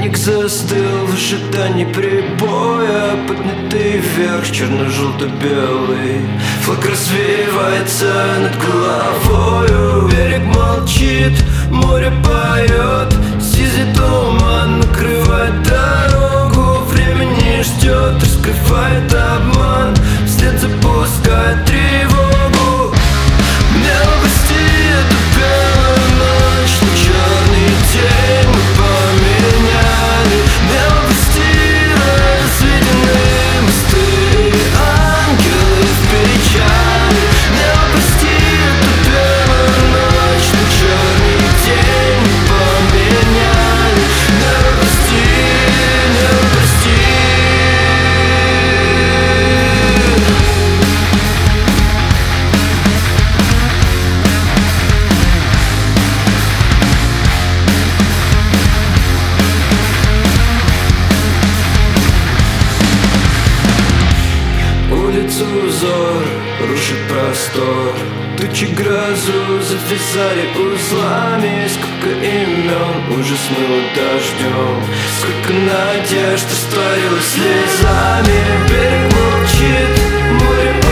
миг застыл в ожидании прибоя, поднятый вверх черно-желто-белый флаг развивается над головою. Берег молчит, море поет, сизый туман накрывает дорогу. Время не ждет, раскрывает обман, вслед запускает тревогу. Небо прости эту белую ночь, но черный день мы поменяли. Небо прости разведенные мосты и ангелы в печали. Небо прости эту белую ночь, но черный день мы поменяли. Небо прости, небо прости. Улицу узор рушит простор, тучи грозу завязали узлами. Сколько имен уже смыло дождем, сколько надежд растворилось слезами. Берег молчит, море